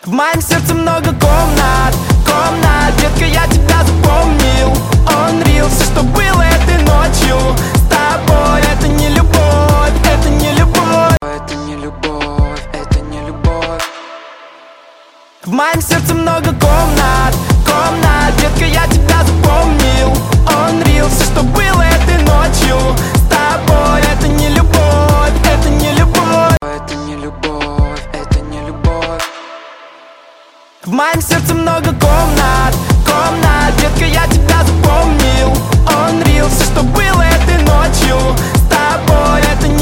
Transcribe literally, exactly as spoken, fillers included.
В моем сердце много комнат, комнат, детка, я тебя запомнил. Он real, все, что было этой ночью с тобой. Это не любовь, это не любовь, это не любовь, это не любовь. В моем сердце много комнат, комнат, детка, я тебя запомнил. Он real, все, что было этой ночью с тобой. Это не любовь, это не любовь, это не любовь, это не любовь. В моем сердце много комнат, комнат, детка, я тебя запомнил. Он real, все, что было этой ночью с тобой. Это не